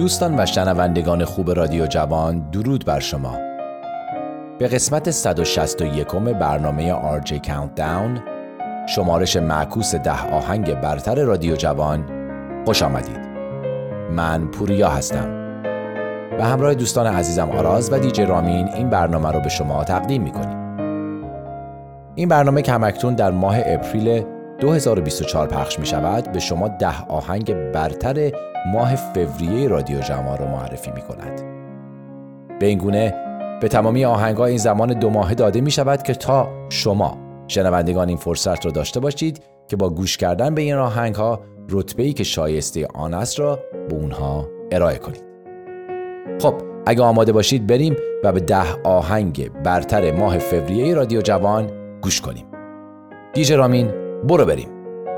دوستان و شنوندگان خوب رادیو جوان، درود بر شما. به قسمت 161 برنامه RJ Countdown، شمارش معکوس 10 آهنگ برتر رادیو جوان، خوش آمدید. من پوریا هستم. به همراه دوستان عزیزم آراز و دیجی رامین این برنامه رو به شما تقدیم می‌کنیم. این برنامه که همکنون در ماه اپریل 2024 پخش می شود به شما 10 آهنگ برتر ماه فوریه رادیو جوان رو معرفی می کند. به این گونه به تمامی آهنگ‌ها این زمان 2 ماهه داده می شود که تا شما شنوندگان این فرصت رو داشته باشید که با گوش کردن به این آهنگ‌ها رتبه‌ای که شایسته آن است را به اونها ارائه کنید. خب اگه آماده باشید بریم و به 10 آهنگ برتر ماه فوریه رادیو جوان گوش کنیم. دیجی رامین برو بریم.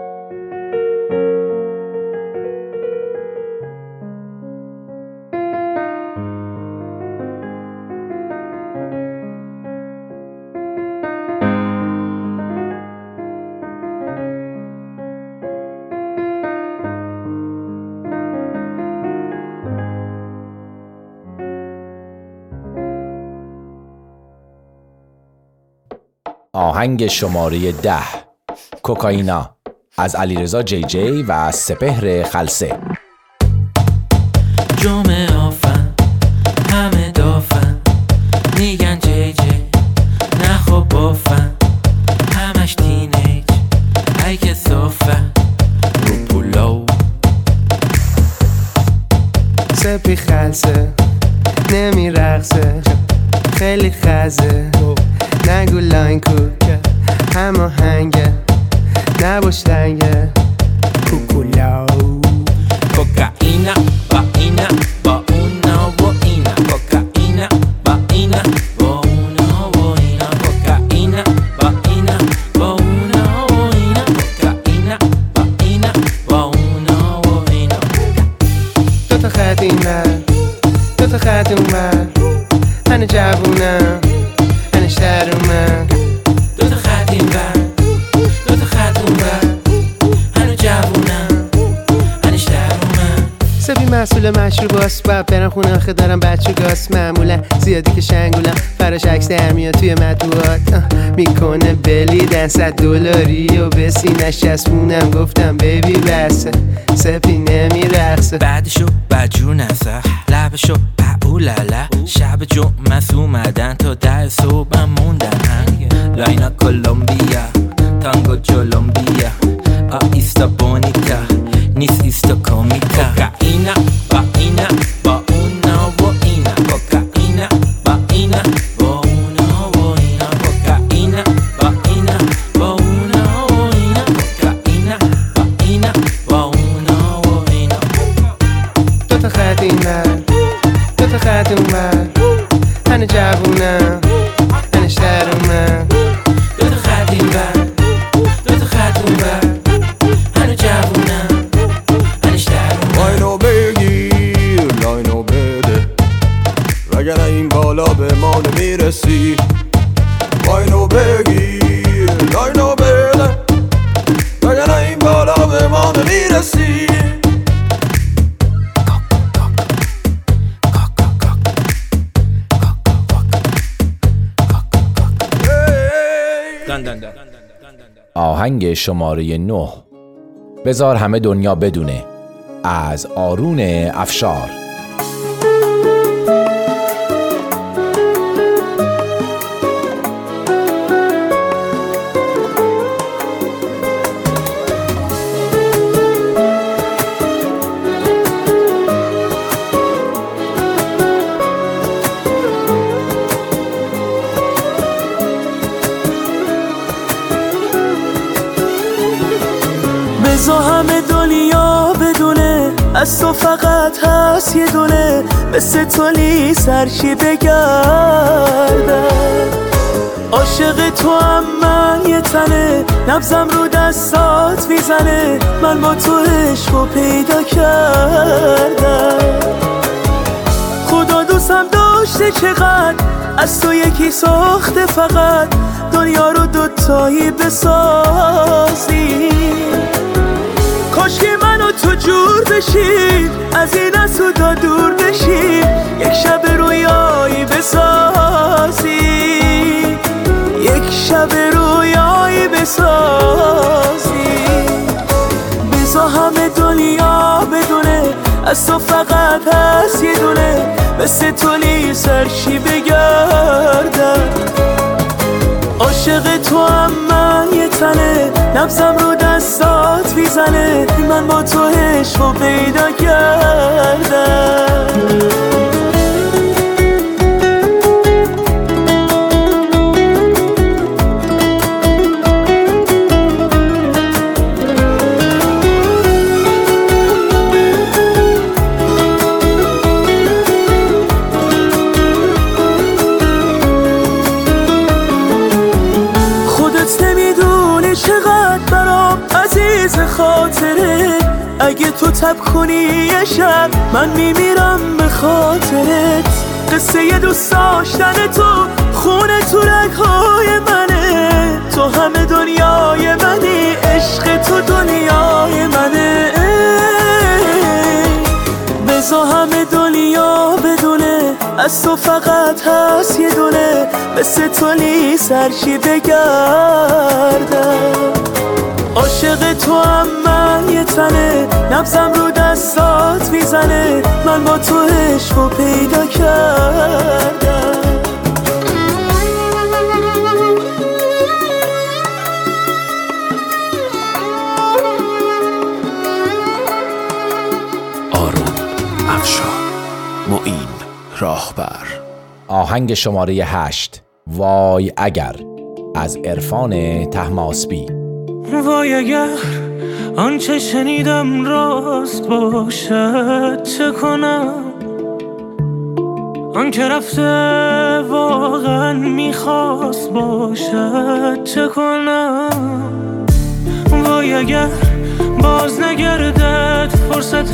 آهنگ شماره 10، کوکائینا از علیرضا جی جی و سپهر خلسه. جمعه آفن همه دافن میگن جی جی، نه خب بافن همش تینیج ای که صافن رو پولو. سپی خلسه نمیرقصه خیلی خزه، نگو لاین کوکه همه هنگه نباش دنگه کوکولاو. کوکائینا با اینا با اونا و اینا، کوکائینا با اینا با اونا و اینا، کوکائینا با اینا با اونا و اینا، کوکائینا با اینا با اونا و اینا. دو تا خط این من دو تا خط اون من، هنه جوونم هنه شهر من. دو تا خط این بر دو تا خط اون بر، هنه جوونم هنه شهر من. سبی مسئول مشروب هست باید برم خونه آخه دارم بچه گاست. معمولا زیادی که شنگولم فراش عکس در میاد توی مطبوعات، میکنه بلیدن $100 و به سینش چسبونم. گفتم بیبی بسه سپی نمیرقصه. بعدشو بجو نسه لبشو اولالا، شب جمعه اومدن تا 10 صبح موندن. لاینا کولومبیا تانگو جولومبیا، ایستا بونیتا نیست ایستا کومیکا. کوکائینا با اینا با اونا و اینا، کوکائینا با اینا با اونا و اینا، کوکائینا با اینا با اونا و اینا، کوکائینا با اینا با اونا و اینا. دو تا خط این من دو تا خط اون من، هنه جوونم هنه شهر من. دو تا خط این بر دو تا خط اون بر، هنه جوونم هنه شهر من. لاینو بگیر لاینو بده وگرنه این بالا به ما نمیرسی. لاینو بگیر لاینو بده وگرنه این بالا به ما نمیرسی. آهنگ شماره 9، بذار همه دنیا بدونه از آرون افشار. بذار همه دنیا بدونه از تو فقط هست یه دونه، مثل تو نیست هرچی بگردم. عاشق تو هم من یه تنه، نبضم رو دستات میزنه. من با تو عشقو پیدا کردم. خدا دوستم داشته چقدر از تو یکی ساخته، فقط دنیا رو دوتایی بسازی. کاش که منو تو جور بشیم، از این اسودا دور بشیم، یک شب رویایی بسازیم، یک شب رویایی بسازیم. بذار همه دنیا بدونه از تو فقط هست یه دونه، مثل تولی سرشی بگردم. عاشق تو هم من یه تنه، نبضم رو دستات میزنه، من با تو عشقو پیدا کردم. خاطره اگه تو تب کنی یه شب، من میمیرم به خاطرت. قصه یه دوست داشتن تو خونه تو رگ‌های منه، تو همه دنیای منی، عشق تو دنیای منه. بذار همه دنیا بدونه از تو فقط هست یه دونه، مثل تولی سرشی بگردم. عاشق تو هم من یه تنه، نبضم رو دستات میزنه، من با تو عشقو پیدا کردم. آروم افشار، معین راهبر. آهنگ شماره 8 وای اگر از عرفان طهماسبی. وای اگر آنچه شنیدم راست باشد چه کنم، آن که رفته واقعا میخواست باشد چه کنم. وای اگر باز نگردد فرصت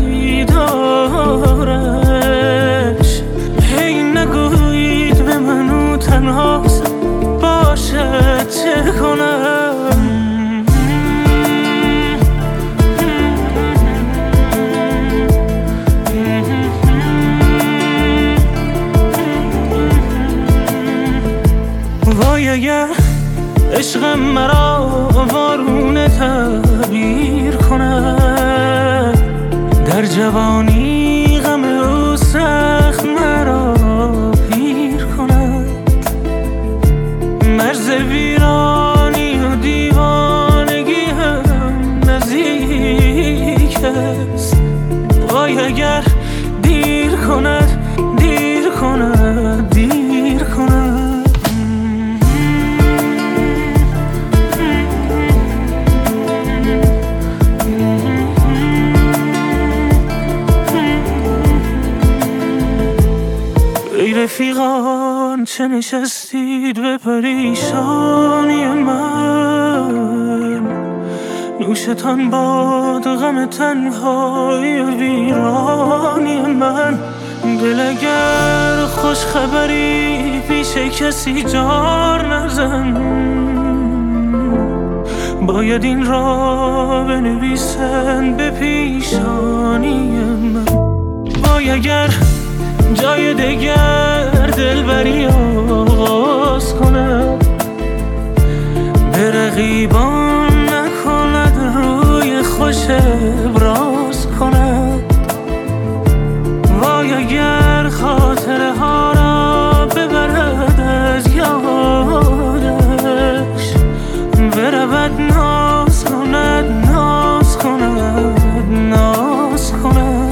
دیدارش، هی نگویید به منو تنهاست باشد چه کنم. وای اگر عشقم مرا وارونه تعبیر کند، در جوانی غم او سخت مرا پیر کند. مرز ویرانی و دیوانگی هم نزدیک است. وای اگر دیر کند، دیر کند، دیر کند. رفیقان چه نشستید به پریشانی من، نوشتان باد غم تنهای ویرانی من. دل اگر خوش خبری پیش کسی جار نزن، باید این را بنویسن به پیشانی من. وای اگر جای دگر دلبری آغاز کند، به رقیبان نکند روی خوش ابراز کند. وای اگر خاطره ها را ببرد از یادش، برود ناز کند، ناز کند، ناز کند.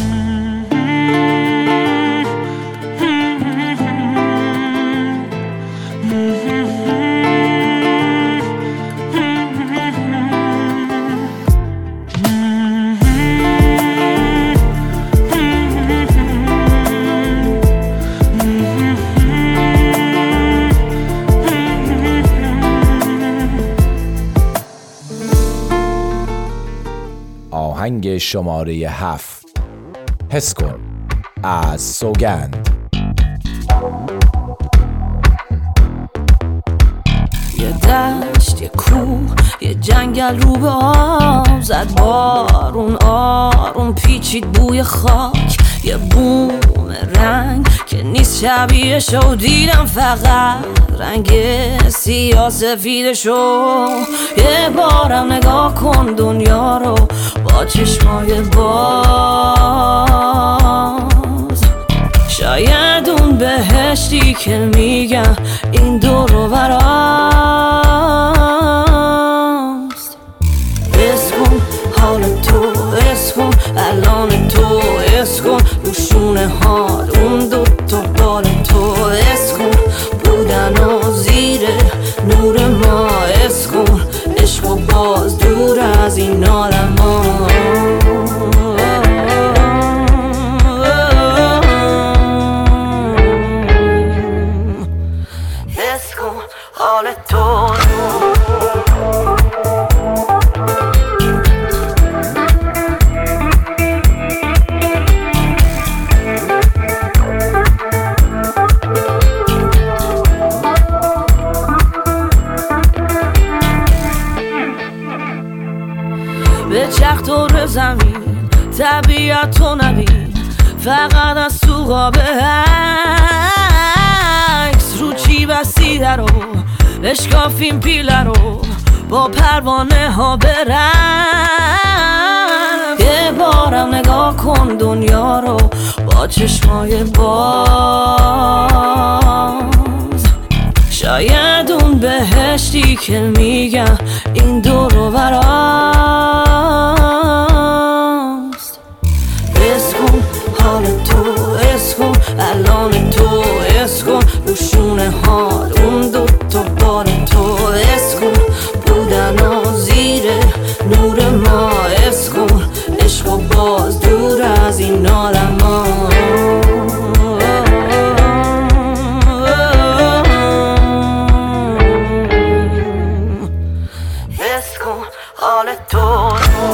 آهنگ شماره 7 حس کن از سوگند. یه دشت، یه کوه، یه جنگل رو به آب زد بارون آروم پیچید بوی خاک یه بوم رنگ که نیست شبیهشو دیدم فقط رنگ سیاه سفیدشو یه بارم نگاه کن دنیا رو با چشمای باز شاید اون بهشتی که میگم این دور و براست اسکن حال تو اسکن الان تو اسکن روشونه حال اون دوتا بال تو اسکن بودن و زیر نور ما اسکن عشق و باز دور از این عالم ها اسکن حال تو به چرخ دور زمین طبیعت تو نبین فقط از تو قاب عکس رو چی بسیده رو اشکافیم پیله رو با پروانه ها برم یه بارم نگاه کن دنیا رو با چشمای باز شاید اون بهشتی که میگم این دور و براست اسکن حال تو اسکن الان تو اسکن روشونه حال اون دوتا بال تو اسکن بودن و زیر نور ما اسکن عشق و باز دور از این عالم ها اسکن حال تو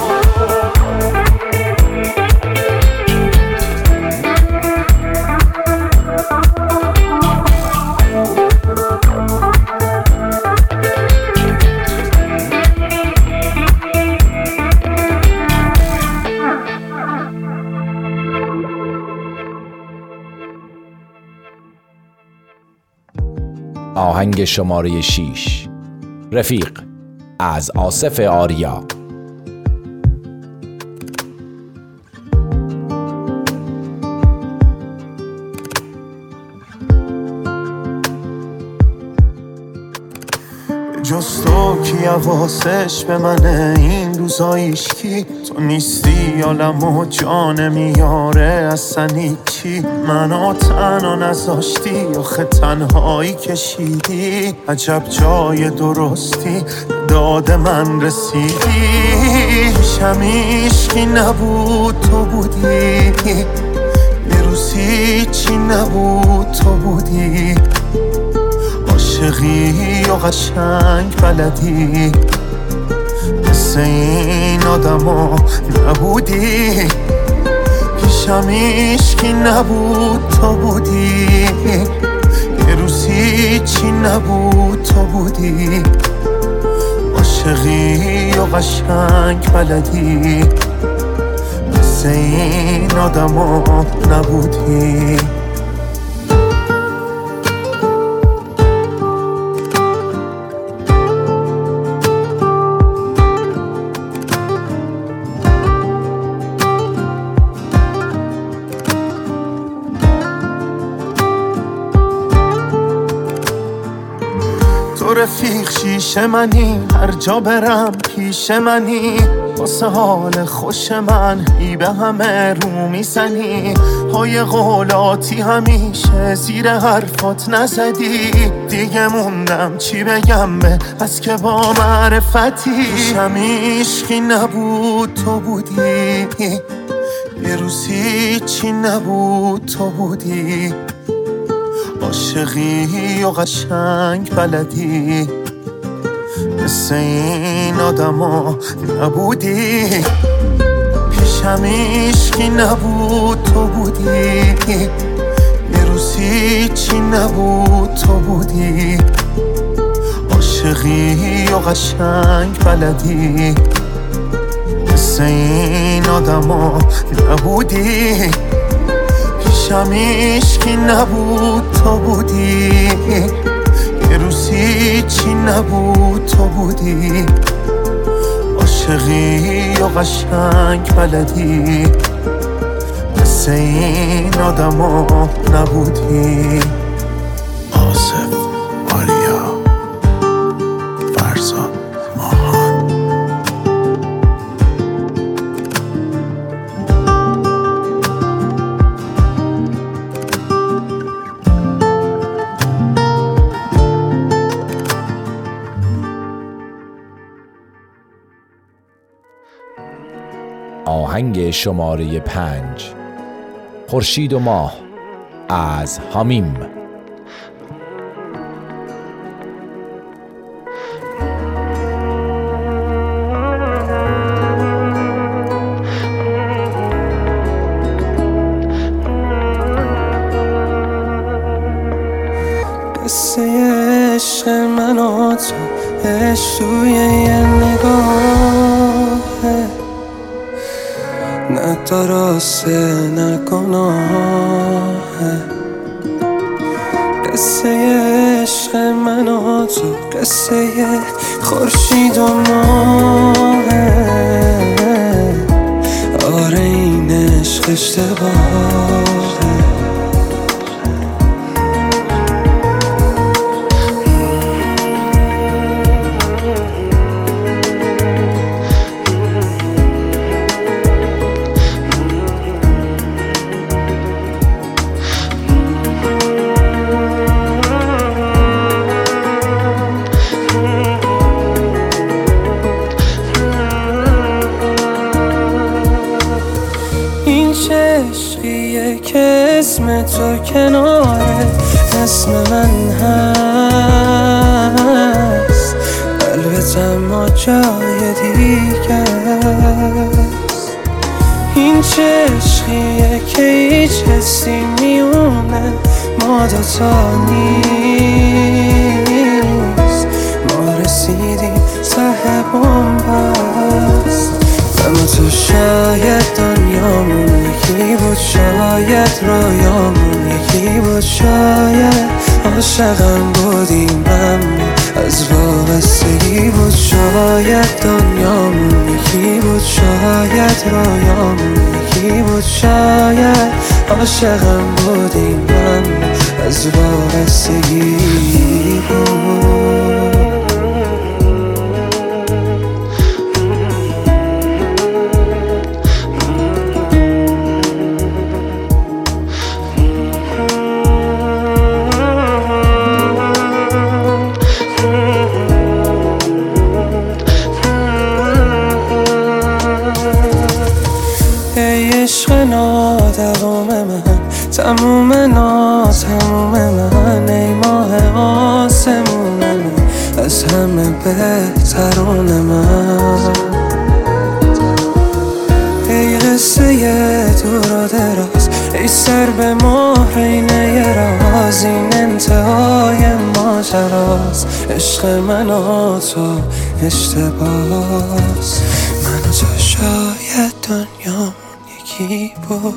آهنگ شماره 6 رفیق از آصف آریا. جز تو کی حواسش به منه این روزایش کی تو نیستی عالم و جان میاره اصلا چی منو تنها نذاشتی آخه تنهایی کشیدی عجب جای درستی داد من رسیدی شمیش کی نبود تو بودی یه روزی چی نبود تو بودی عاشقی و قشنگ بلدی مثل این آدما نبودی پیشم هیچکی نبود تو بودی یه روزی چی نبود تو بودی عاشقی و قشنگ بلدی مثل این آدما نبودی رفیق شیشه منی هر جا برم پیش منی واسه حال خوش من ای به همه رو میزنی های قولاتی همیشه زیر حرفات نزدی دیگه موندم چی بگم به از که با معرفتی شمیشکی نبود تو بودی یه روزی چی نبود تو بودی عاشقی و قشنگ بلدی مثل این آدما نبودی پیشم هیچکی نبود تو بودی یه روزی چی نبود تو بودی عاشقی و قشنگ بلدی، مثل این آدما نبودی، پیشم عشقی نبود تو بودی، یه روزی چی نبود تو بودی، عاشقی و قشنگ بلدی، مثل این آدما نبودی. آصف، آریا، فرزاد، ماهان. آهنگ شماره 5، خورشید و ماه از حمیم. قصه عشق من و تو عشق توی یه نگاهه، نه درسته نه گناهه. قصه عشق من و تو قصه خورشید و ماهه، آره این عشق اشتباهه. عشقیه که اسم تو کناره اسم من هست، قلبت اما جای دیگه است. این چه عشقیه که هیچ حسی میونه ما دوتا نیست، ما رسیدیم ته بنبست. اما تو شاید دنیامون یکی بود، شاید رویامون یکی بود، شاید عاشقم بودیم اما از وابستگی بود. شاید دنیامون یکی بود، شاید رویامون یکی بود، شاید عاشقم بودیم اما از وابستگی بود. عشق نادوام من، تموم ناتموم من، ای ماه آسمون من، از همه بهترون من. ای قصه دور و دراز، ای سر به مهرینه راز، این انتهای ماجراست. عشق من و تو اشتباس، من و تو شاید دنیامون یکی بود،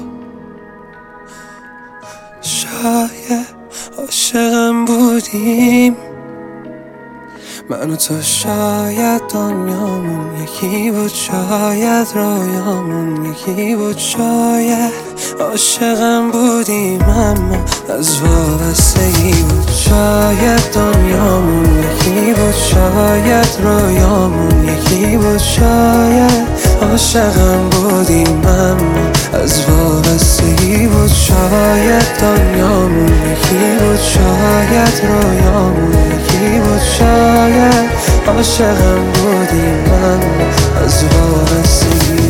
شاید عاشقم بودیم. من و تو شاید دنیامون یکی بود، شاید رویامون یکی بود، شاید عاشقم بودیم اما از وابستگی بود. شاید دنیامون یکی بود، شاید رویامون یکی بود، شاید عاشقم بودیم اما از وابستگی بود. شاید دنیامون یکی بود، شاید رویامون یکی بود، شاید عاشقم بودیم اما از وابستگی.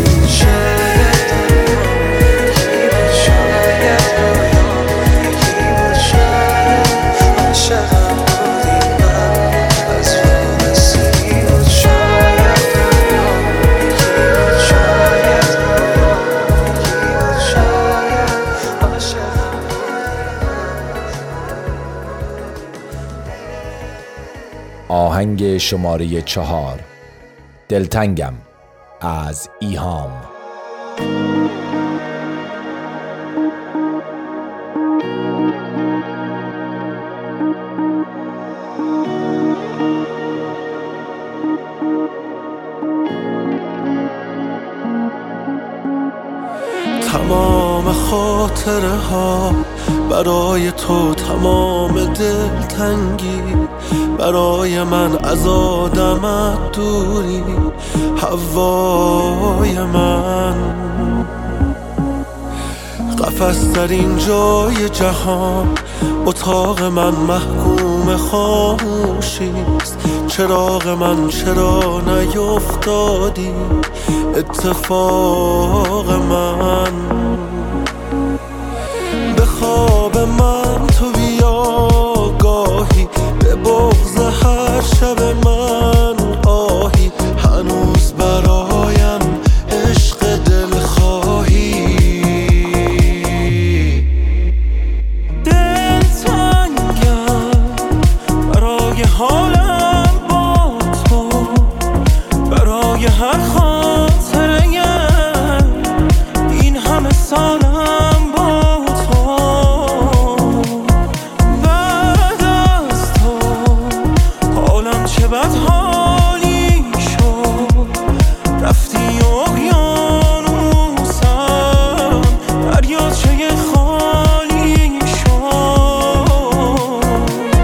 آهنگ شماره 4 دلتنگم از ایهام. تمام خاطره ها برای تو، تمام دلتنگی برای من، از آدمت دوری هوای من. قفس در این جای جهان، اتاق من محکوم خاموشیست. چراغ من چرا نیفتادی اتفاق من؟ به خواب من تو بیا گاهی، به بغض هر شب من آهی. هنوز برایم عشق دلخواهی. دلتنگم برای حالم با تو، برای هر خاطره این همه سالم با تو. بعد از تو حالم چه بد حالی شد. رفتی اقیانوسم، دریاچه خالی شد.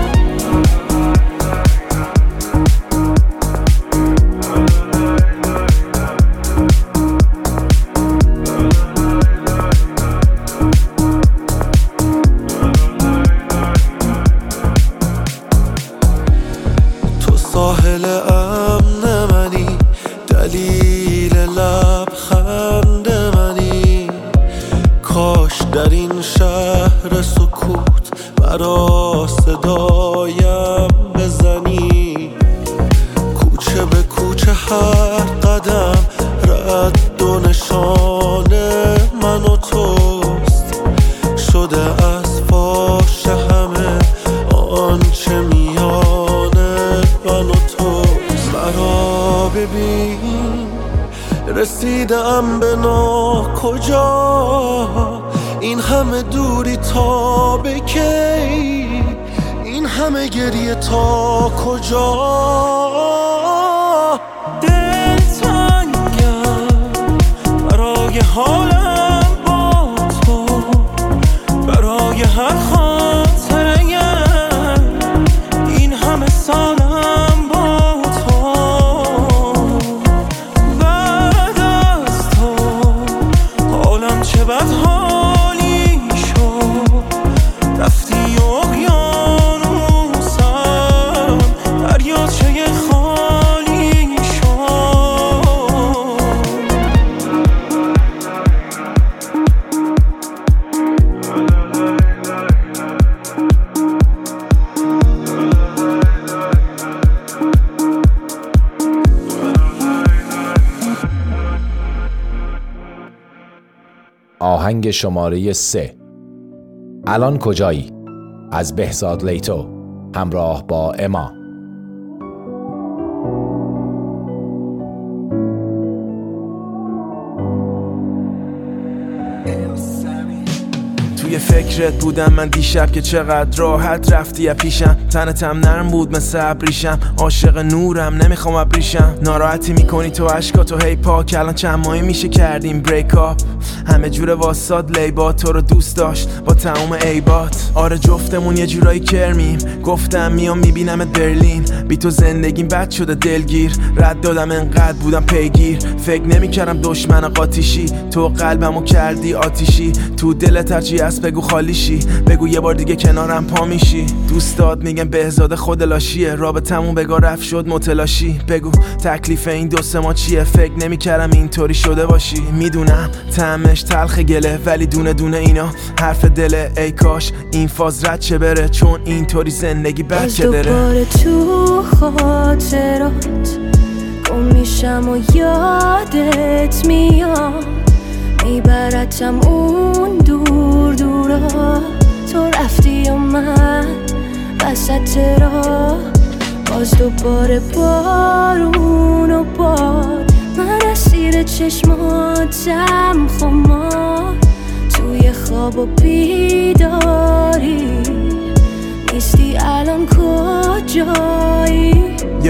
تو ساحل امن منی، دلیل لبخند منی. کاش در این شهر سکوت مرا صدایم بزنی. کوچه به کوچه هر قدم رد و نشان من و توست. شده از فاش همه آنچه میان من و توست. مرا ببین رسیدم به ناکجا. این همه دوری تا به کی؟ این همه گریه تا کجا؟ دلتنگم برای حالم با تو، برای هر خاطره این همه سالم با تو. بعد از تو حالم چه بد حالی شد. رفتی اقیانوسم، دریاچه خالی شد. آهنگ شماره 3 الان کجایی از بهزاد لیتو همراه با اما. توی فکرت بودم من دیشب که چقدر راحت رفتی پیشم. تنتم نرم بود مثل ابریشم، عاشق نورم نمیخوام ابریشم. ناراحتی میکنی تو عشقاتو هی پاک، الان چند ماهی میشه کردیم بریک اپ. همه جوره واساد لیبا، تو رو دوست داشت با تمام عیبات. آره جفتمون یه جورایی کرمیم، گفتم میام میبینمت برلین. بی تو زندگیم بد شده دلگیر، رد دادم انقدر بودم پیگیر. فکر نمیکردم دشمن قاطیشی، تو قلبمو کردی آتیشی. تو دلت هرچی هست بگو خالیشی، بگو یه بار دیگه کنارم پا میشی. دوستات میگن بهزاد خودلاشیه، رابطمون بگاه رفت شد متلاشی. بگو تکلیف این دو سه ما چیه؟ فکر نمیکردم اینطوری شده باشی. میدونم طعمش تلخ گله، ولی دونه دونه اینا حرف دله. ای کاش این فاز رد چه بره، چون اینطوری زندگی بد چه داره. دوباره تو خاطرات گم میشم و یادت میام، میبرتم اون دور دورا. تو رفتی و من وسط راه باز دوباره بارون و باد، من اسیر چشماتم خمار، توی خواب و بیداری، نیستی الان کجایی؟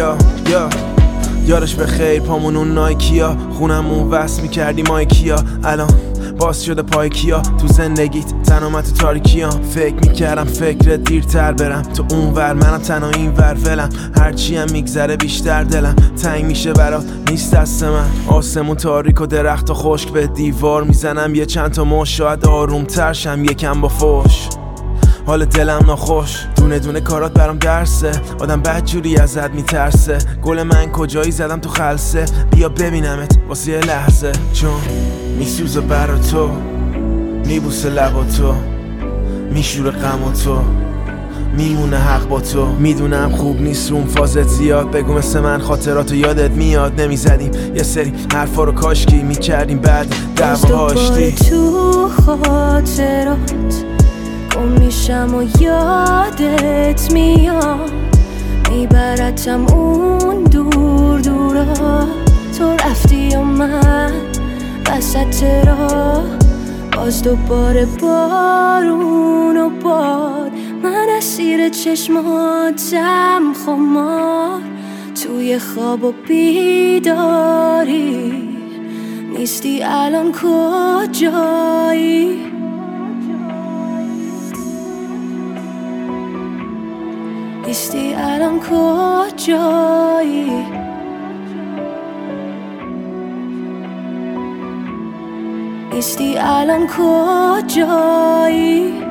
یارش به خیر پامون اون نایکیا، خونمون وصل میکردی مایکیا، الان باز شده پای کیا؟ تو زندگیت تنها تو تاریکیام، فکر میکردم فکرت دیرتر برم تو اون ور، منم تنها این ور ولم، هرچی هم میگذره بیشتر دلم تنگ میشه برات، نیست دست من. آسمون تاریک و درخت و خشک، به دیوار میزنم یه چند تا مش، شاید آروم تر شم یکم با فوش، حال دلم ناخوش، دونه دونه کارات برام درسه، آدم بدجوری ازت میترسه، گل من کجایی زدم تو خلسه، بیا ببینمت واسه یه لحظه، چون میسوزه برا تو، میبوسه لبا تو، میشوره غم و تو، میمونه حق با تو، میدونم خوب نیست روم فازت زیاد، بگو مثل من خاطراتو یادت میاد، نمیزدیم یه سری حرفا رو کاشکی میکردیم بعد دعوا هاشتی تو خاطرات گم میشم و یادت میاد، میبرتم اون دور دورا، تو رفتی و من وسط راه، باز دوباره بارون و باد، من اسیر چشماتم خمار، توی خواب و بیداری، نیستی الان کجایی؟ نیستی الان کجایی؟ نیستی الان کجایی؟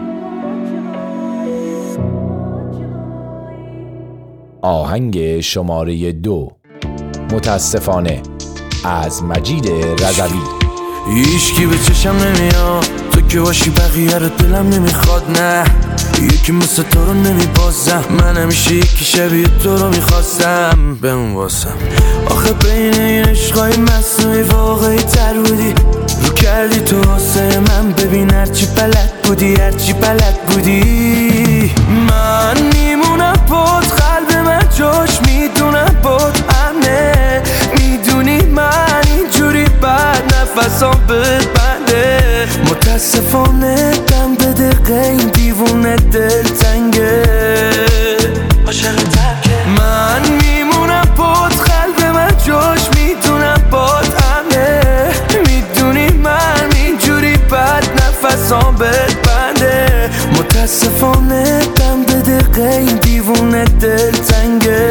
آهنگ شماره 2 متاسفانه از مجید رضوی. هیچکی به چشم نمیاد، تو که باشی بقیه رو دلم نمیخواد، نه یکی مثل تو رو نمیبازم، من همیشه یکی شبیه تو رو میخواستم بمون واسم، آخه بین این عشقای مصنوعی واقعی تر بودی، رو کردی تو واسه من، ببین هرچی بلد بودی هرچی بلد بودی، من میمونم بود، قلب من جاش میدونم بود امنه، میدونی من اینجوری بعد نفسام ببنده، متاسفانه دم به دقیقه این دیوونه دل تنگه، عاشق ترکه، من میمونم بود، قلب من جاش میدونم بود امنه، میدونی من اینجوری بعد نفسام ببنده، متاسفانه دم به دقیقه این دیوونه دل تنگه.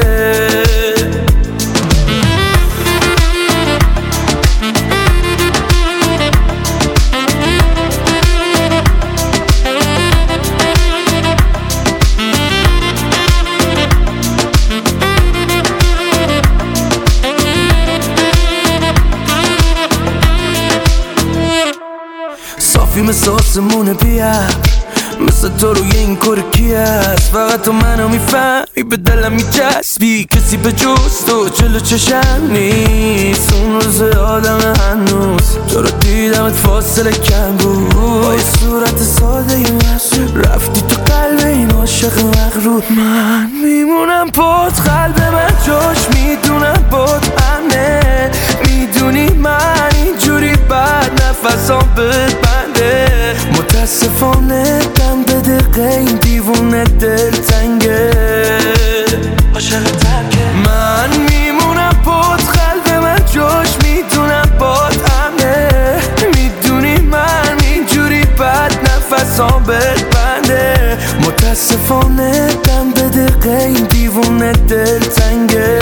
صافی مثل آسمونه بیار، مثل تو روی این کار کی هست، فقط تو منو میفهمی به دلم میچسبی، کسی به جز تو جلو چشم نیست، اون روز آدم هنوز تو رو دیدمت فاصله کم بود، با یه صورت ساده یه محصول رفتی تو قلب این عاشق مغرور، من میمونم بود، قلب من جاش میدونم بود امنه، میدونی من اینجوری بعد نفسام ببنده، متاسفانه دم به دقیقه این دیوونه دل تنگه، عاشق ترکه، من میمونم بود، قلب من جاش میدونم بود امنه، میدونی من اینجوری بعد نفسام ببنده، متاسفانه دم به دقیقه این دیوونه دل تنگه.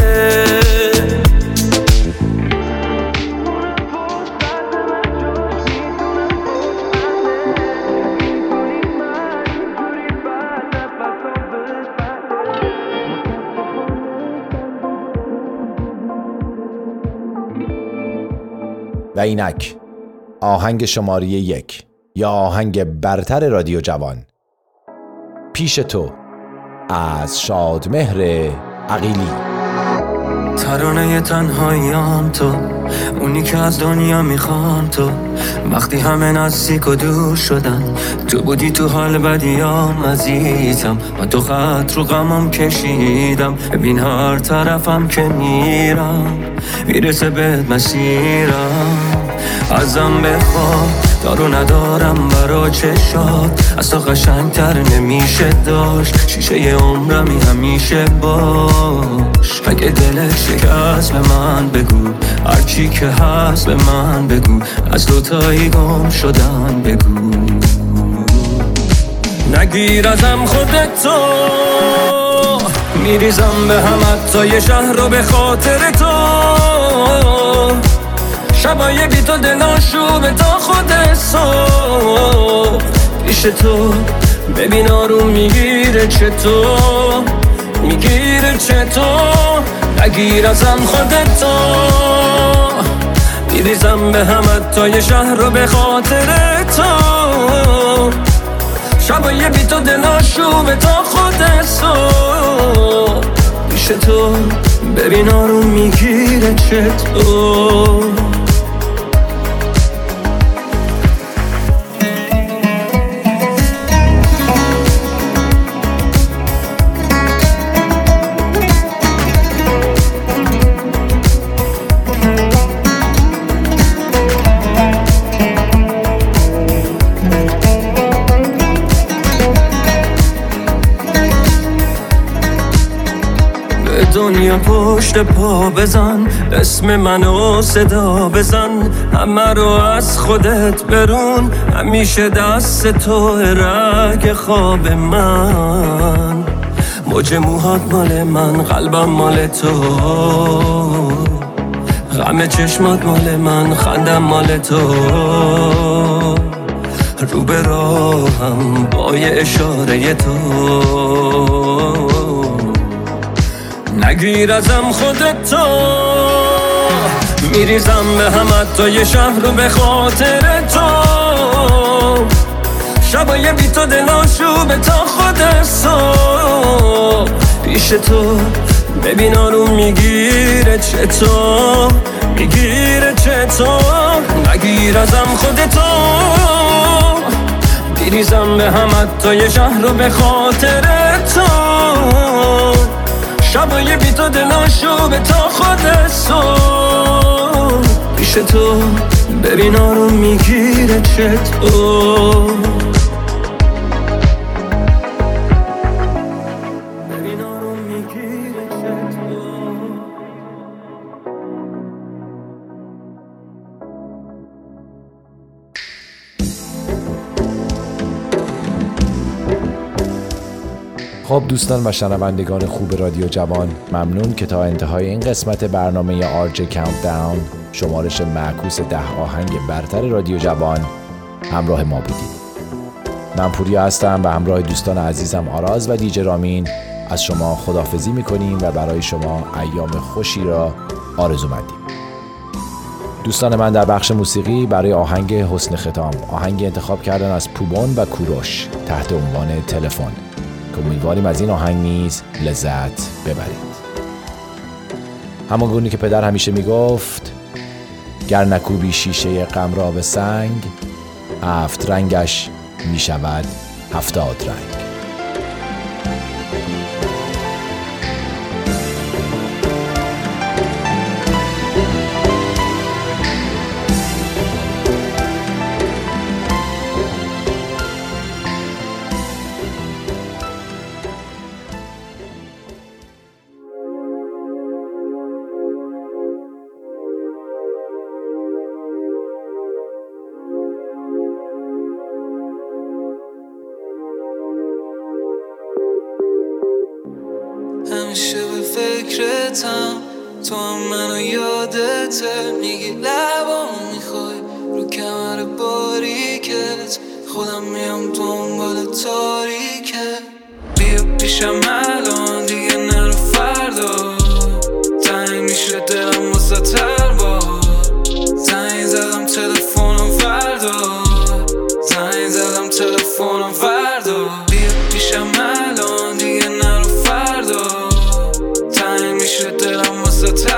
و اینک آهنگ شماره 1 یا آهنگ برتر رادیو جوان، پیش تو از شادمهر عقیلی. ترانه تنهاییام تو، اونی که از دنیا میخوام تو. وقتی همه نزدیک و دور شدن، تو بودی تو حال بدیام عزیزم. من تو خط رو غمم کشیدم، ببین هر طرفم که میرم میرسه بهت مسیرم. ازم بخواه دارو ندارم برا چشات، از تو قشنگتر نمیشه داشت. شیشه عمرمی همیشه باش. اگه دلت شکست به من بگو، هرچی که هست به من بگو. از دوتایی گم شدن بگو. نگیر ازم خودتو، میریزم به هم حتی یه شهر رو به خاطر تو. شبای بی تو دلاشوبه تا خود صبح. پیش تو ببین آروم میگیره چطور، میگیره چطور. نگیر ازم خودتو، میریزم به هم حتی یه شهر رو به خاطر تو. شبای بی تو دلاشوبه تا خود صبح. پیش تو ببین آروم میگیره چطور. دنیا پشت پا بزن، اسم منو صدا بزن. همه رو از خودت برون، همیشه دست تو رگ خواب من. موج موهات مال من، قلبم مال تو. غم چشمات مال من، خندم مال تو. رو به راهم با یه اشاره تو. نگیر ازم خودتو، میریزم به هم حتی یه شهر رو به خاطر تو. شبای بی تو دلاشوبه تا خود صبح. پیش تو ببین آروم میگیره چطور، میگیره چطور. نگیر ازم خودتو، میریزم به هم حتی یه شهر رو به خاطر تو. شبای بی تو دلاشوبه تا خود صبح. پیش تو ببین آروم میگیره چطور. ببین آروم میگیره چطور. خب دوستان و شنوندگان خوب رادیو جوان، ممنون که تا انتهای این قسمت برنامه RJ Countdown، شمارش معکوس 10 آهنگ برتر رادیو جوان، همراه ما بودید. من پوریا هستم و همراه دوستان عزیزم آراز و دیجی رامین از شما خداحافظی میکنیم و برای شما ایام خوشی را آرزومندیم. دوستان من در بخش موسیقی برای آهنگ حسن ختام آهنگی انتخاب کردن از پوبون و کوروش تحت عنوان تلفن که امیدواریم از این آهنگ نیز لذت ببرید. همانگونه که پدر همیشه میگفت گر نکوبی شیشه غم را به سنگ، 7 رنگش میشود 70 رنگ. همیشه به فکرتم، تو هم منو یادته. میگی لبامو میخوای رو کمر باریکت، خودم میام دنبال تاریکت. بیا پیشم الان دیگه نرو فردا، تنگ میشه دلم واسه تر با. زنگ زدم تلفنم وردار، زنگ زدم تلفنم وردار. بیا پیشم الان دیگه نرو فردا، تنگ میشه دلم واسه تر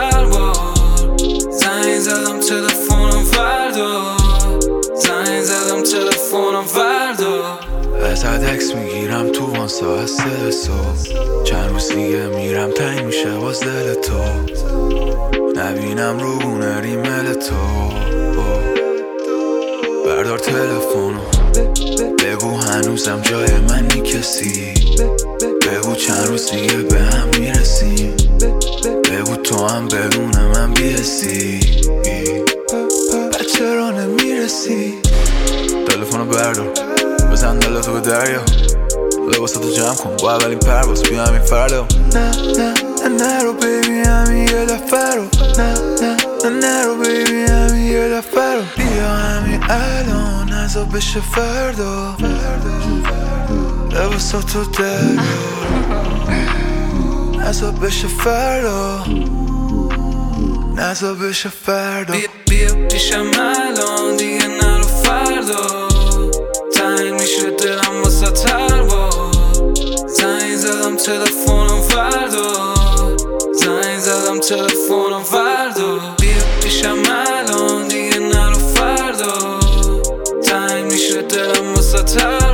عکس میگیرم تو وان ساعت 3 صبح. چند روز دیگه میرم تنگ میشه باز دل تو، نبینم رو گونه ریمل تو. بردار تلفونو بگو هنوزم جای منی کسی، بگو چند روز دیگه به هم میرسیم، بگو تو هم بدون من بیهستی. بچه را نمیرسی. تلفونو بردار بزن دلتو به دریا، لباساتو جمع کن با اولین پرواز بیا همین فردا. نه نرو بیبی همین یه دفعه رو، نه نرو بیبی همین یه دفعه رو، بیا همین الان نزا بشه فردا. لباساتو دریا نزا بشه فردا، نزا بشه فردا. بیا پیشم الان دیگه نرو فردا، تنگ میشه دلم واسه تر با. زنگ زدم تلفنم فردا، زنگ زدم تلفنم فردا. بیا پیشم الان دیگه نرو فردا، تنگ میشه دلم واسه تر